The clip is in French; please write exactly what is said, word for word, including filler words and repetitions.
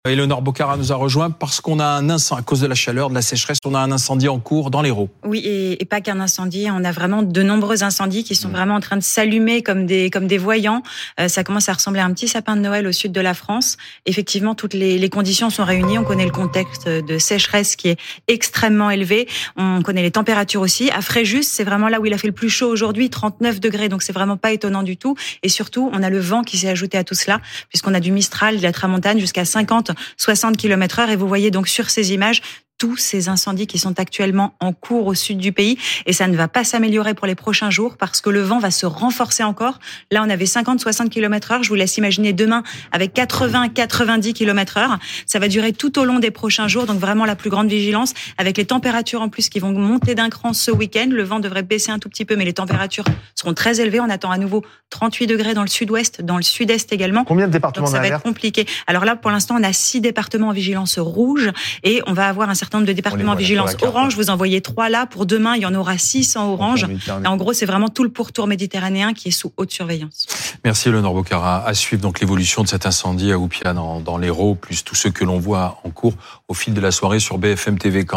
Éléonore Bocara nous a rejoint parce qu'on a un incendie, à cause de la chaleur, de la sécheresse, on a un incendie en cours dans l'Hérault. Oui, et, et pas qu'un incendie, on a vraiment de nombreux incendies qui sont mmh. vraiment en train de s'allumer comme des, comme des voyants. Euh, ça commence à ressembler à un petit sapin de Noël au sud de la France. Effectivement, toutes les, les conditions sont réunies. On connaît le contexte de sécheresse qui est extrêmement élevé. On connaît les températures aussi. À Fréjus, c'est vraiment là où il a fait le plus chaud aujourd'hui, trente-neuf degrés. Donc c'est vraiment pas étonnant du tout. Et surtout, on a le vent qui s'est ajouté à tout cela, puisqu'on a du Mistral, de la Tramontane jusqu'à cinquante soixante kilomètres heure, et vous voyez donc sur ces images tous ces incendies qui sont actuellement en cours au sud du pays, et ça ne va pas s'améliorer pour les prochains jours parce que le vent va se renforcer encore. Là, on avait cinquante soixante kilomètres heure, je vous laisse imaginer demain avec quatre-vingts quatre-vingt-dix kilomètres heure. Ça va durer tout au long des prochains jours, donc vraiment la plus grande vigilance, avec les températures en plus qui vont monter d'un cran ce week-end. Le vent devrait baisser un tout petit peu, mais les températures seront très élevées. On attend à nouveau trente-huit degrés dans le sud-ouest, dans le sud-est également. Combien de départements donc ça va être compliqué. Alors là, pour l'instant, on a six départements en vigilance rouge, et on va avoir un certain nombre de départements en vigilance orange. Vous en voyez trois là. Pour demain, il y en aura six en orange. Et en gros, c'est vraiment tout le pourtour méditerranéen qui est sous haute surveillance. Merci Éléonore Bocara. À suivre donc l'évolution de cet incendie à Oupiane dans, dans l'Hérault, plus tous ceux que l'on voit en cours au fil de la soirée sur B F M T V.